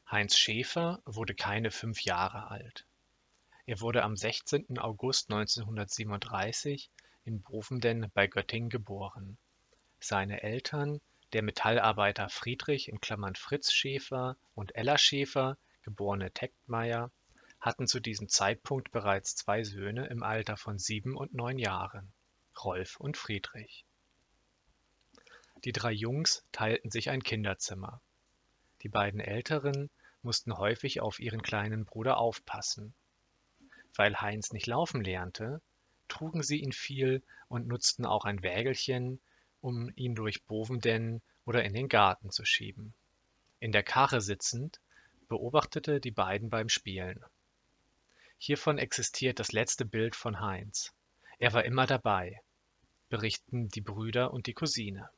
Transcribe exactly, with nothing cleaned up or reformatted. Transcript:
Heinz Schäfer wurde keine fünf Jahre alt. Er wurde am sechzehnten August neunzehnhundertsiebenunddreißig in Bovenden bei Göttingen geboren. Seine Eltern, der Metallarbeiter Friedrich (Fritz) Schäfer und Ella Schäfer, geborene Teckmayer, hatten zu diesem Zeitpunkt bereits zwei Söhne im Alter von sieben und neun Jahren, Rolf und Friedrich. Die drei Jungs teilten sich ein Kinderzimmer. Die beiden Älteren mussten häufig auf ihren kleinen Bruder aufpassen. Weil Heinz nicht laufen lernte, trugen sie ihn viel und nutzten auch ein Wägelchen, um ihn durch Bovenden oder in den Garten zu schieben. In der Karre sitzend beobachtete die beiden beim Spielen. Hiervon existiert das letzte Bild von Heinz. Er war immer dabei, berichten die Brüder und die Cousine.